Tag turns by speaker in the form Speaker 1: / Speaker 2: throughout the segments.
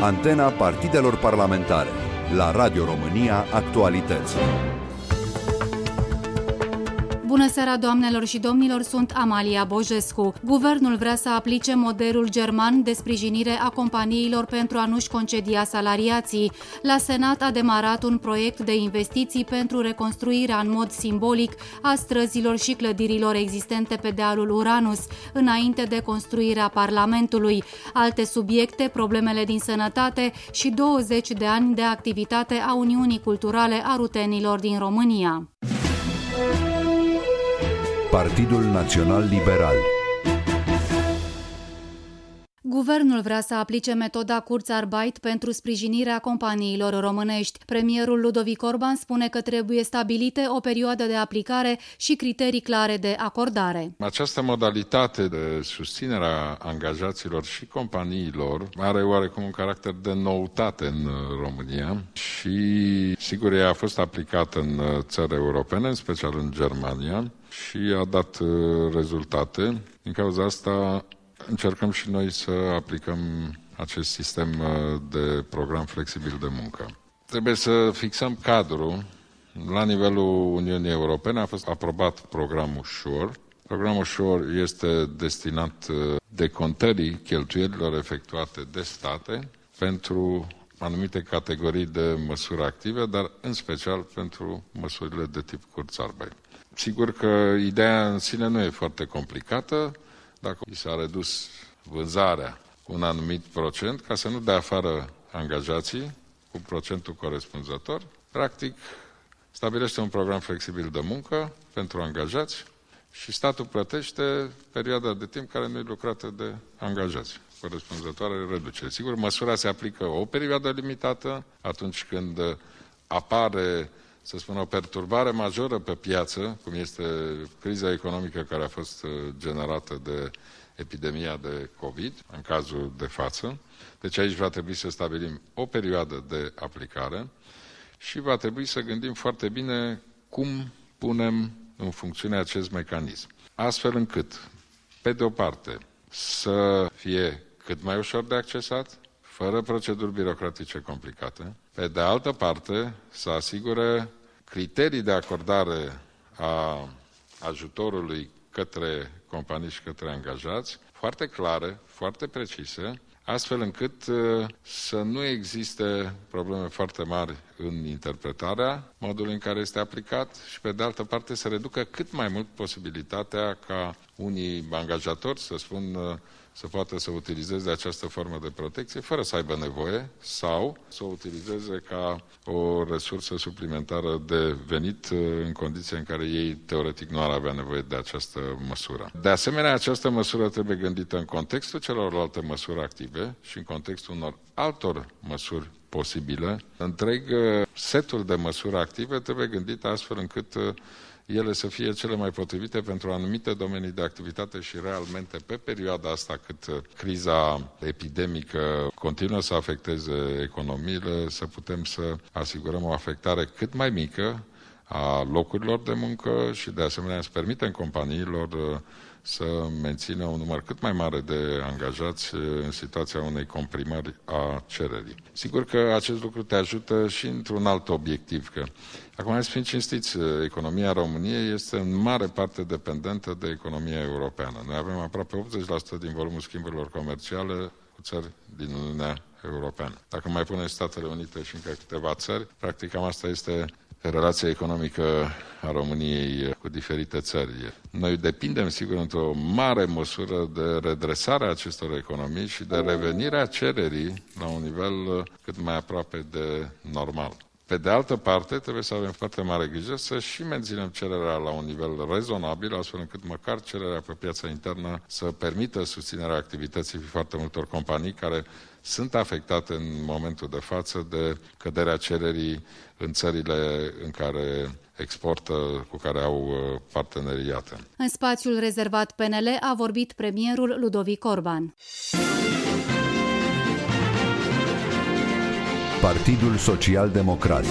Speaker 1: Antena partidelor parlamentare. La Radio România Actualități.
Speaker 2: Bună seara, doamnelor și domnilor, sunt Amalia Bojescu. Guvernul vrea să aplice modelul german de sprijinire a companiilor pentru a nu-și concedia salariații. La Senat a demarat un proiect de investiții pentru reconstruirea în mod simbolic a străzilor și clădirilor existente pe dealul Uranus, înainte de construirea Parlamentului. Alte subiecte, problemele din sănătate și 20 de ani de activitate a Uniunii Culturale a Rutenilor din România.
Speaker 1: Partidul Național Liberal.
Speaker 2: Guvernul vrea să aplice metoda Kurzarbeit pentru sprijinirea companiilor românești. Premierul Ludovic Orban spune că trebuie stabilite o perioadă de aplicare și criterii clare de acordare.
Speaker 3: Această modalitate de susținere a angajaților și companiilor are oarecum un caracter de noutate în România și, sigur, ea a fost aplicată în țări europene, în special în Germania, și a dat rezultate. Din cauza asta încercăm și noi să aplicăm acest sistem de program flexibil de muncă. Trebuie să fixăm cadrul. La nivelul Uniunii Europene a fost aprobat programul SURE. Programul SURE este destinat decontării cheltuielilor efectuate de state pentru anumite categorii de măsuri active, dar în special pentru măsurile de tip Kurzarbeit. Sigur că ideea în sine nu e foarte complicată. Dacă i s-a redus vânzarea cu un anumit procent, ca să nu dea afară angajații cu procentul corespunzător, practic stabilește un program flexibil de muncă pentru angajați și statul plătește perioada de timp care nu e lucrată de angajați, corespunzătoare reducere. Sigur, măsura se aplică o perioadă limitată atunci când apare, să spun, o perturbare majoră pe piață, cum este criza economică care a fost generată de epidemia de COVID, în cazul de față. Deci aici va trebui să stabilim o perioadă de aplicare și va trebui să gândim foarte bine cum punem în funcțiune acest mecanism. Astfel încât, pe de o parte, să fie cât mai ușor de accesat, fără proceduri birocratice complicate. Pe de altă parte, să asigure criterii de acordare a ajutorului către companii și către angajați foarte clare, foarte precise, astfel încât să nu existe probleme foarte mari în interpretarea modului în care este aplicat și, pe de altă parte, să reducă cât mai mult posibilitatea ca unii angajatori, să spun, să poată să utilizeze această formă de protecție fără să aibă nevoie sau să o utilizeze ca o resursă suplimentară de venit în condiții în care ei teoretic nu ar avea nevoie de această măsură. De asemenea, această măsură trebuie gândită în contextul celorlalte măsuri active și în contextul unor altor măsuri posibile. Întreg setul de măsuri active trebuie gândit astfel încât ele să fie cele mai potrivite pentru anumite domenii de activitate și realmente pe perioada asta cât criza epidemică continuă să afecteze economiile, să putem să asigurăm o afectare cât mai mică a locurilor de muncă și de asemenea să permitem companiilor să mențină un număr cât mai mare de angajați în situația unei comprimări a cererii. Sigur că acest lucru te ajută și într-un alt obiectiv, că acum, hai să fim cinstiți, economia României este în mare parte dependentă de economia europeană. Noi avem aproape 80% din volumul schimburilor comerciale cu țări din Uniunea Europeană. Dacă mai punem Statele Unite și încă câteva țări, practic cam asta este relația economică a României cu diferite țări. Noi depindem, sigur, într-o mare măsură de redresarea acestor economii și de revenirea cererii la un nivel cât mai aproape de normal. Pe de altă parte, trebuie să avem foarte mare grijă să și menținem cererea la un nivel rezonabil, astfel încât măcar cererea pe piața internă să permită susținerea activității foarte multor companii care sunt afectate în momentul de față de căderea cererii în țările în care exportă, cu care au parteneriate.
Speaker 2: În spațiul rezervat PNL a vorbit premierul Ludovic Orban.
Speaker 1: Partidul Social Democrat.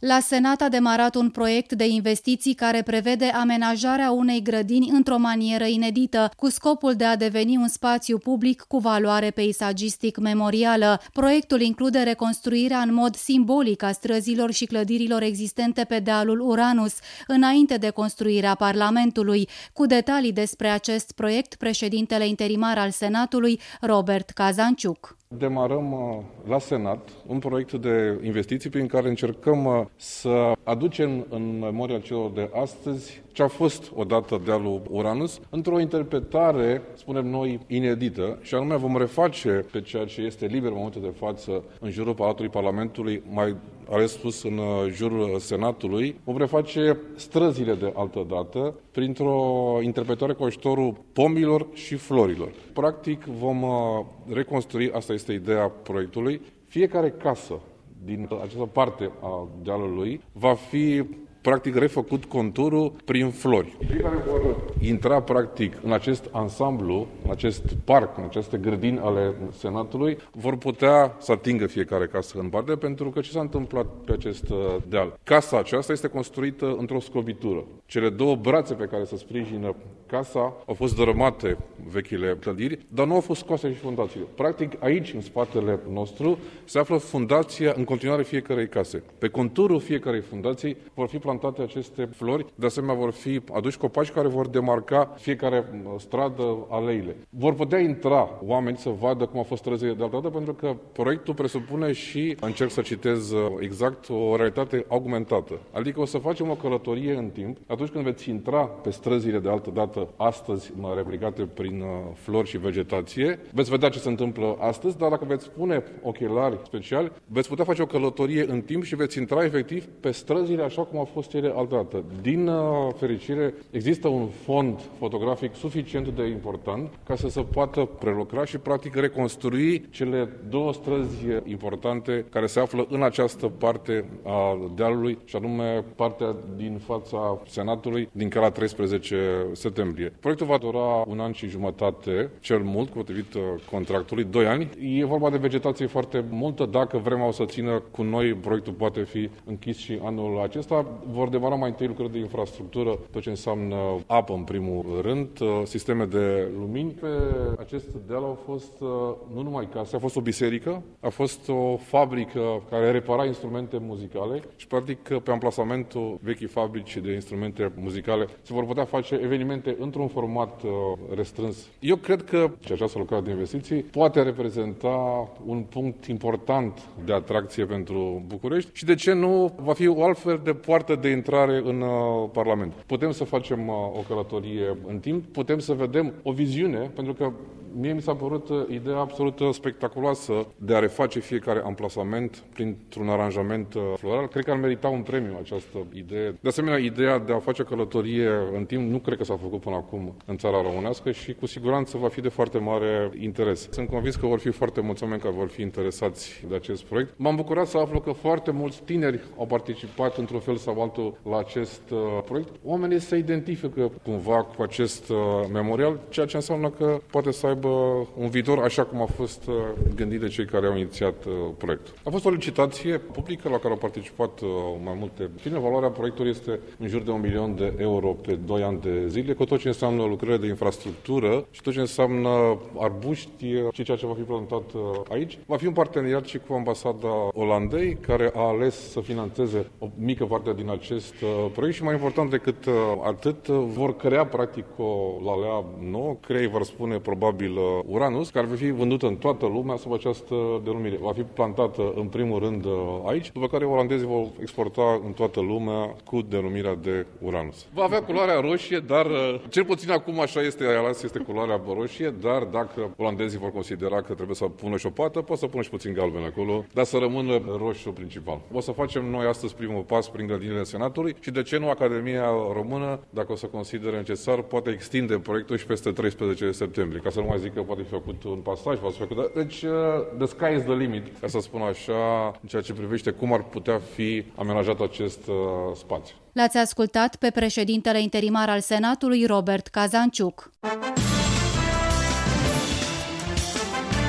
Speaker 2: La Senat a demarat un proiect de investiții care prevede amenajarea unei grădini într-o manieră inedită, cu scopul de a deveni un spațiu public cu valoare peisagistic memorială. Proiectul include reconstruirea în mod simbolic a străzilor și clădirilor existente pe dealul Uranus, înainte de construirea Parlamentului. Cu detalii despre acest proiect, președintele interimar al Senatului, Robert Cazanciuc.
Speaker 4: Demarăm la Senat un proiect de investiții prin care încercăm să aducem în memoria celor de astăzi ce a fost odată dealul Uranus, într-o interpretare, spunem noi, inedită, și anume vom reface pe ceea ce este liber în momentul de față în jurul Palatului Parlamentului, mai ales spus în jurul Senatului, vom reface străzile de altă dată printr-o interpretare cu ajutorul pomilor și florilor. Practic vom reconstrui, asta este ideea proiectului, fiecare casă din această parte a dealului va fi practic refăcut conturul prin flori. Cei care vor intra practic în acest ansamblu, în acest parc, în aceste grădini ale Senatului, vor putea să atingă fiecare casă în parte, pentru că ce s-a întâmplat pe acest deal? Casa aceasta este construită într-o scobitură. Cele două brațe pe care se sprijină casa au fost dărâmate, vechile clădiri, dar nu au fost scoase și fundațiile. Practic aici, în spatele nostru, se află fundația în continuare fiecarei case. Pe conturul fiecarei fundații vor fi plantate aceste flori, de asemenea vor fi aduși copaci care vor demarca fiecare stradă, aleile. Vor putea intra oameni să vadă cum a fost străzile de altă dată, pentru că proiectul presupune și, încerc să citez exact, o realitate augmentată. Adică o să facem o călătorie în timp, atunci când veți intra pe străzile de altă dată, astăzi replicate prin flori și vegetație, veți vedea ce se întâmplă astăzi, dar dacă veți pune ochelari speciali, veți putea face o călătorie în timp și veți intra efectiv pe străzile așa cum au fost ele altădată. Din fericire, există un fond fotografic suficient de important ca să se poată prelucra și practic reconstrui cele două străzi importante care se află în această parte a dealului, și anume partea din fața Senatului, din calea 13 septembrie. Proiectul va dura 1 an și jumătate, cel mult, potrivit contractului, 2 ani. E vorba de vegetație foarte multă. Dacă vremea o să țină cu noi, proiectul poate fi închis și anul acesta. Vor demara mai întâi lucrări de infrastructură, tot ce înseamnă apă în primul rând, sisteme de lumini. Pe acest deal au fost nu numai case, a fost o biserică, a fost o fabrică care repara instrumente muzicale și practic pe amplasamentul vechii fabrici de instrumente muzicale se vor putea face evenimente într-un format restrâns. Eu cred că această lucrare de investiții poate reprezenta un punct important de atracție pentru București și, de ce nu, va fi o altfel de poartă de intrare în Parlament. Putem să facem o călătorie în timp, putem să vedem o viziune, pentru că mie mi s-a părut ideea absolut spectaculoasă de a reface fiecare amplasament printr-un aranjament floral. Cred că ar merita un premiu această idee. De asemenea, ideea de a face călătorie în timp nu cred că s-a făcut până acum în țara românească și cu siguranță va fi de foarte mare interes. Sunt convins că vor fi foarte mulți oameni care vor fi interesați de acest proiect. M-am bucurat să aflu că foarte mulți tineri au participat într-un fel sau altul la acest proiect. Oamenii se identifică cumva cu acest memorial, ceea ce înseamnă că poate să aibă un viitor așa cum a fost gândit de cei care au inițiat proiectul. A fost o licitație publică la care au participat mai multe firme. Valoarea proiectului este în jur de 1 milion de euro pe 2 ani de zile, cu tot ce înseamnă lucrări de infrastructură și tot ce înseamnă arbuști și ceea ce va fi plantat aici. Va fi un parteneriat și cu ambasada Olandei, care a ales să finanțeze o mică parte din acest proiect și, mai important decât atât, vor crea practic o lalea nouă, Crei vor spune probabil Uranus, care va fi vândută în toată lumea sub această denumire. Va fi plantată în primul rând aici, după care olandezii vor exporta în toată lumea cu denumirea de Uranus. Va avea culoarea roșie, dar cel puțin acum așa este ales, este culoarea roșie, dar dacă olandezii vor considera că trebuie să pună și o pată, pot să pună și puțin galben acolo, dar să rămână roșu principal. O să facem noi astăzi primul pas prin grădinile Senatului și, de ce nu, Academia Română, dacă o să considere necesar, poate extinde proiectul și peste 13 septembrie, ca să nu mai zic că poate fi făcut un pasaj, poate fi făcut. Deci, the sky is the limit, ca să spun așa, în ceea ce privește cum ar putea fi amenajat acest spațiu.
Speaker 2: L-ați ascultat pe președintele interimar al Senatului, Robert Cazanciuc.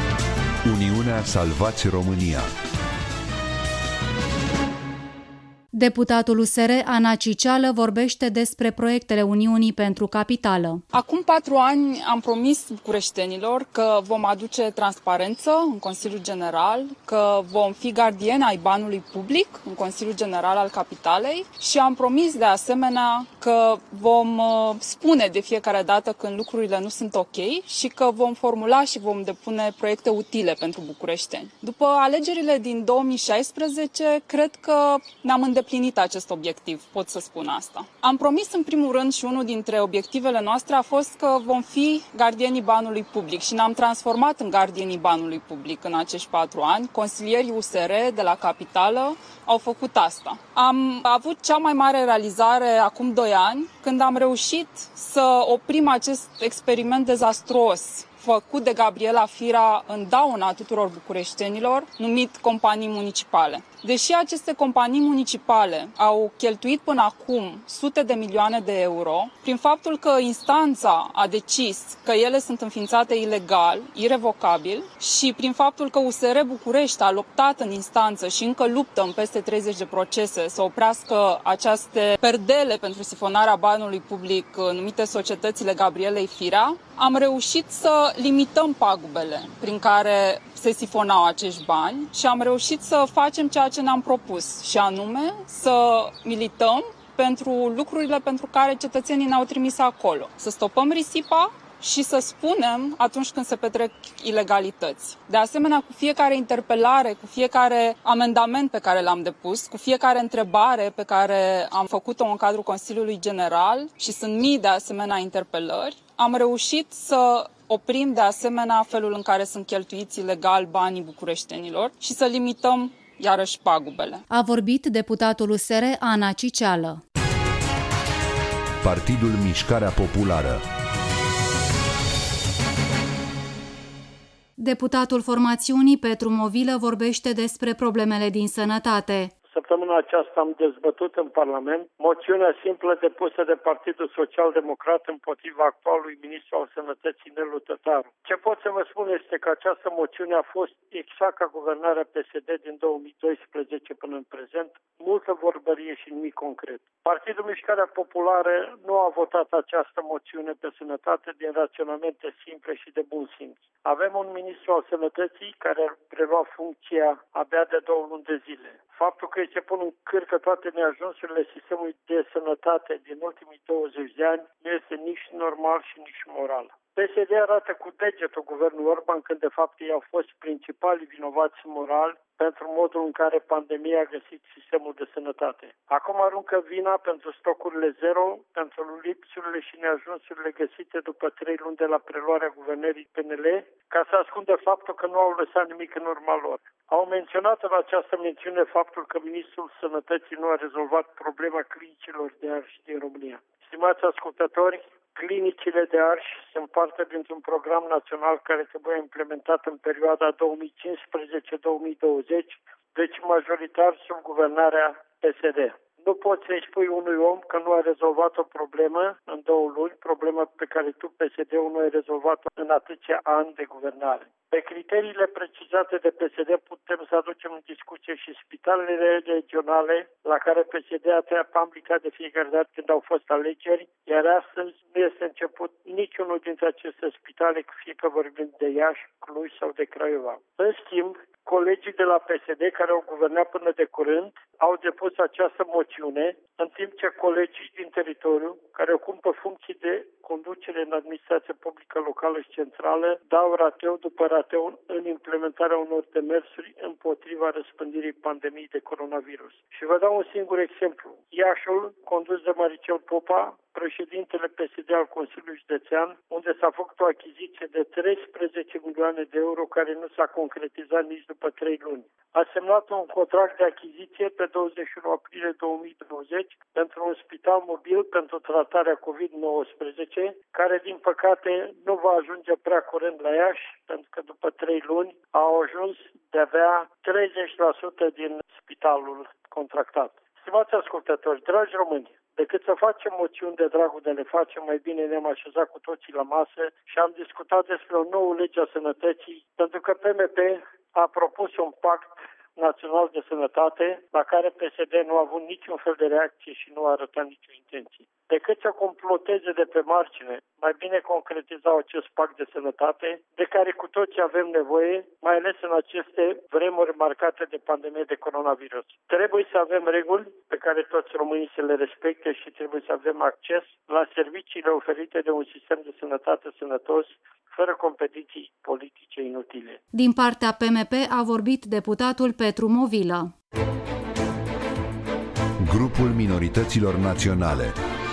Speaker 1: Uniunea Salvați România.
Speaker 2: Deputatul USR, Ana Cicială, vorbește despre proiectele Uniunii pentru Capitală.
Speaker 5: Acum 4 ani am promis bucureștenilor că vom aduce transparență în Consiliul General, că vom fi gardieni ai banului public în Consiliul General al Capitalei și am promis de asemenea că vom spune de fiecare dată când lucrurile nu sunt ok și că vom formula și vom depune proiecte utile pentru bucureșteni. După alegerile din 2016, cred că ne-am îndeplinit acest obiectiv, pot să spun asta. Am promis în primul rând și unul dintre obiectivele noastre a fost că vom fi gardienii banului public și ne-am transformat în gardienii banului public în acești 4 ani. Consilierii USR de la Capitală au făcut asta. Am avut cea mai mare realizare acum 2 ani când am reușit să oprim acest experiment dezastruos făcut de Gabriela Firea în dauna tuturor bucureștenilor, numit companii municipale. Deși aceste companii municipale au cheltuit până acum sute de milioane de euro, prin faptul că instanța a decis că ele sunt înființate ilegal, irevocabil, și prin faptul că USR București a luptat în instanță și încă luptă în peste 30 de procese să oprească aceste perdele pentru sifonarea banului public numite societățile Gabrielei Firea, am reușit să limităm pagubele prin care se sifonau acești bani și am reușit să facem ceea ce ne-am propus, și anume să milităm pentru lucrurile pentru care cetățenii ne-au trimis acolo. Să stopăm risipa și să spunem atunci când se petrec ilegalități. De asemenea, cu fiecare interpelare, cu fiecare amendament pe care l-am depus, cu fiecare întrebare pe care am făcut-o în cadrul Consiliului General, și sunt mii de asemenea interpelări, am reușit să oprim de asemenea felul în care sunt cheltuiți ilegal banii bucureștenilor și să limităm iarăși pagubele.
Speaker 2: A vorbit deputatul USR, Ana Cicială.
Speaker 1: Partidul Mișcarea Populară.
Speaker 2: Deputatul formațiunii, Petru Movilă, vorbește despre problemele din sănătate.
Speaker 6: Săptămâna aceasta am dezbătut în Parlament moțiunea simplă depusă de Partidul Social-Democrat împotriva actualului ministru al Sănătății, Nelu Tătaru. Ce pot să vă spun este că această moțiune a fost exact ca guvernarea PSD din 2012 până în prezent, multă vorbărie și nimic concret. Partidul Mișcarea Populară nu a votat această moțiune pe sănătate din raționamente simple și de bun simț. Avem un ministru al Sănătății care a preluat funcția abia de 2 luni de zile. Faptul că îi se pun în cârcă toate neajunsurile sistemului de sănătate din ultimii 20 de ani nu este nici normal și nici moral. PSD arată cu degetul guvernul Orban când de fapt ei au fost principalii vinovați morali pentru modul în care pandemia a găsit sistemul de sănătate. Acum aruncă vina pentru stocurile zero, pentru lipsurile și neajunsurile găsite după 3 luni de la preluarea guvernării PNL, ca să ascundă faptul că nu au lăsat nimic în urma lor. Au menționat în această mențiune faptul că Ministrul Sănătății nu a rezolvat problema clinicilor de arși din România. Stimați ascultători, clinicile de arși sunt parte dintr-un program național care trebuie implementat în perioada 2015-2020, deci majoritar sub guvernarea PSD. Nu poți să-i spui unui om că nu a rezolvat o problemă în 2 luni, problemă pe care tu, PSD-ul, nu ai rezolvat-o în atâția ani de guvernare. Pe criteriile precizate de PSD putem să aducem în discuție și spitalele regionale la care PSD a aplicat de fiecare dată când au fost alegeri, iar astăzi nu este început niciunul dintre aceste spitale, fie că vorbim de Iași, Cluj sau de Craiova. În schimb, colegii de la PSD care au guvernat până de curând au depus această moțiune, în timp ce colegii din teritoriu, care ocupă funcții de conducere în administrație publică locală și centrală, dau rateu după rateu în implementarea unor demersuri împotriva răspândirii pandemiei de coronavirus. Și vă dau un singur exemplu. Iașul, condus de Maricel Popa, președintele PSD al Consiliului Județean, unde s-a făcut o achiziție de 13 milioane de euro care nu s-a concretizat nici după 3 luni. A semnat un contract de achiziție pe 21 aprilie 2020 pentru un spital mobil pentru tratarea COVID-19, care din păcate nu va ajunge prea curând la Iași, pentru că după 3 luni au ajuns de avea 30% din spitalul contractat. Stimați ascultători, dragi români, decât să facem moțiuni de dragul de le facem, mai bine ne-am așezat cu toții la masă și am discutat despre o nouă lege a sănătății, pentru că PMP a propus un pact Național de Sănătate, la care PSD nu a avut niciun fel de reacție și nu a arătat nicio intenție. Decât să comploteze de pe margine, mai bine concretizau acest pact de sănătate, de care cu toții avem nevoie, mai ales în aceste vremuri marcate de pandemie de coronavirus. Trebuie să avem reguli pe care toți românii să le respecte și trebuie să avem acces la serviciile oferite de un sistem de sănătate sănătos, fără competiții politice inutile.
Speaker 2: Din partea PMP a vorbit deputatul Petru Movilă.
Speaker 1: Grupul minorităților naționale.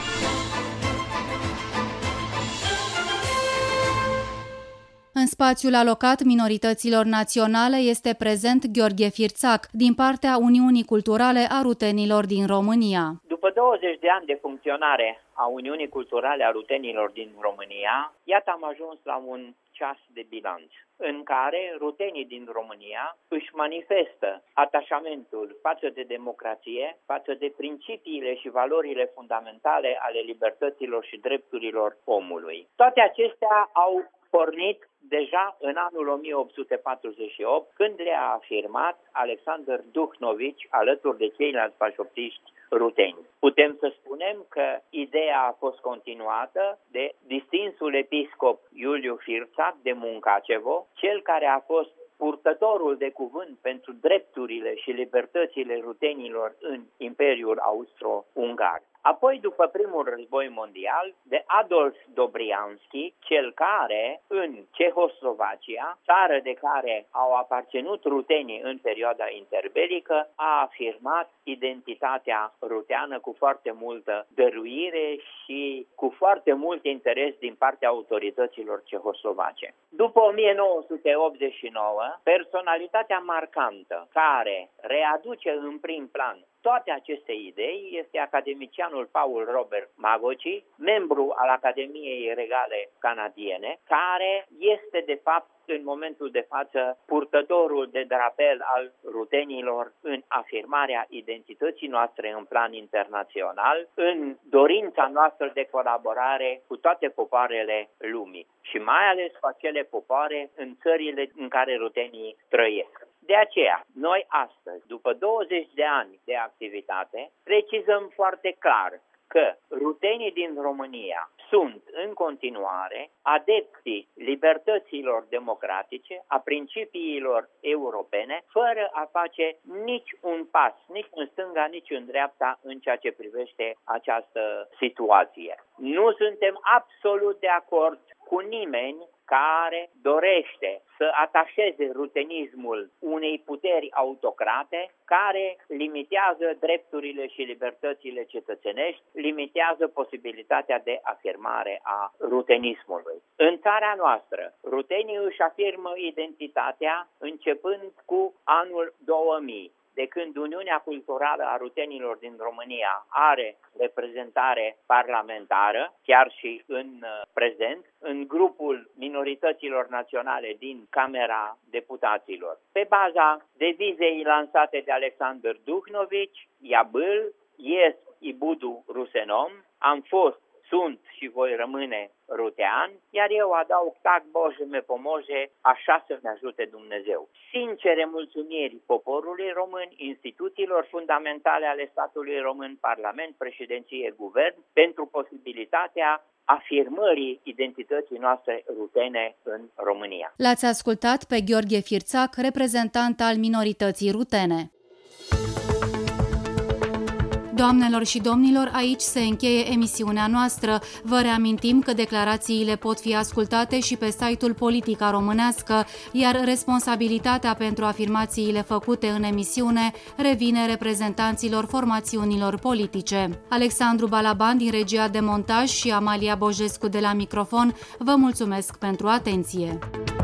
Speaker 2: În spațiul alocat minorităților naționale este prezent Gheorghe Firțac, din partea Uniunii Culturale a Rutenilor din România.
Speaker 7: După 20 de ani de funcționare a Uniunii Culturale a Rutenilor din România, iată am ajuns la un ceas de bilanț, în care rutenii din România își manifestă atașamentul față de democrație, față de principiile și valorile fundamentale ale libertăților și drepturilor omului. Toate acestea au pornit deja în anul 1848, când le-a afirmat Alexander Duhnovici alături de ceilalți pașoptiști ruteni. Putem să spunem că ideea a fost continuată de distinsul episcop Iuliu Firțac de Muncacevo, cel care a fost purtătorul de cuvânt pentru drepturile și libertățile rutenilor în Imperiul Austro-Ungar. Apoi, după primul război mondial, de Adolf Dobrianski, cel care, în Cehoslovacia, țară de care au aparținut rutenii în perioada interbelică, a afirmat identitatea ruteană cu foarte multă dăruire și cu foarte mult interes din partea autorităților cehoslovace. După 1989, personalitatea marcantă care readuce în prim plan toate aceste idei este academicianul Paul Robert Magoci, membru al Academiei Regale Canadiene, care este de fapt în momentul de față purtătorul de drapel al rutenilor în afirmarea identității noastre în plan internațional, în dorința noastră de colaborare cu toate popoarele lumii și mai ales cu acele popoare în țările în care rutenii trăiesc. De aceea, noi astăzi, după 20 de ani de activitate, precizăm foarte clar că rutenii din România sunt în continuare adepții libertăților democratice, a principiilor europene, fără a face nici un pas, nici în stânga, nici în dreapta în ceea ce privește această situație. Nu suntem absolut de acord cu nimeni care dorește să atașeze rutenismul unei puteri autocrate care limitează drepturile și libertățile cetățenești, limitează posibilitatea de afirmare a rutenismului. În țara noastră, rutenii își afirmă identitatea începând cu anul 2000. De când Uniunea Culturală a Rutenilor din România are reprezentare parlamentară, chiar și în prezent, în grupul minorităților naționale din Camera Deputaților. Pe baza devizei lansate de Alexander Duhnovici, Iabâl, Ies Ibudu Rusenom, am fost, sunt și voi rămâne rutean, iar eu adaug tac Bože me pomože, așa să ne ajute Dumnezeu. Sincere mulțumiri poporului român, instituțiilor fundamentale ale statului român, Parlament, președinție, guvern, pentru posibilitatea afirmării identității noastre rutene în România.
Speaker 2: L-ați ascultat pe Gheorghe Firțac, reprezentant al minorității rutene. Doamnelor și domnilor, aici se încheie emisiunea noastră. Vă reamintim că declarațiile pot fi ascultate și pe site-ul Politica Românească, iar responsabilitatea pentru afirmațiile făcute în emisiune revine reprezentanților formațiunilor politice. Alexandru Balaban din regia de montaj și Amalia Bojescu de la microfon vă mulțumesc pentru atenție.